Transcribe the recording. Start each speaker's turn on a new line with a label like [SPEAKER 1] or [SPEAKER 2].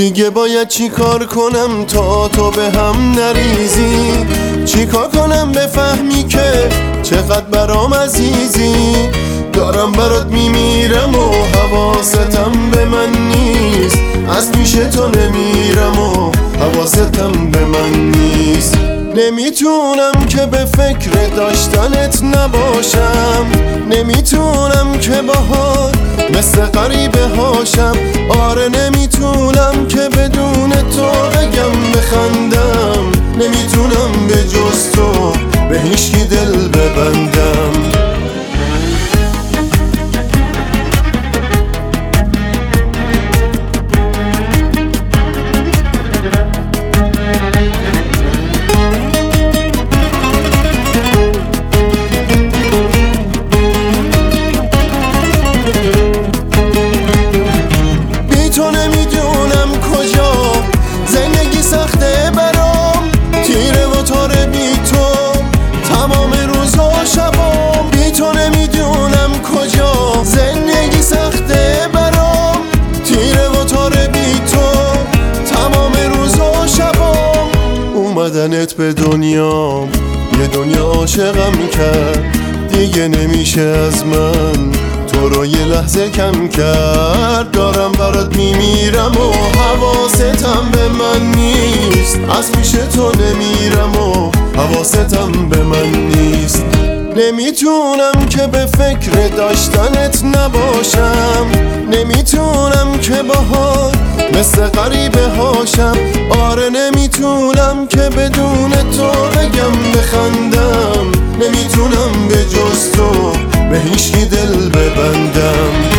[SPEAKER 1] دیگه باید چی کار کنم تا تو به هم نریزی؟ چی کار کنم بفهمی که چقدر برام عزیزی؟ دارم برات میمیرم و حواستم به من نیست، از پیش تو نمیرم و حواستم به من نیست. نمیتونم که به فکر داشتنت نباشم، نمیتونم که باهات مثل غریبه هاشم. آره نمیتونم که بدون تو بگم بخندم، نمیتونم به جز تو به هیچکی دل ببندم. اومدنت به دنیام یه دنیا عاشقم کرد، دیگه نمیشه از من تو رو یه لحظه کم کرد. دارم برات میمیرم و حواستم به من نیست، از پیش تو نمیرم و حواستم به من نیست. نمیتونم که به فکر داشتنت نباشم، نمیتونم که باهات مثل غریبه هاشم. آره نمیتونم که بدون تو بگم بخندم، نمیتونم به جز تو به هیچکی دل ببندم.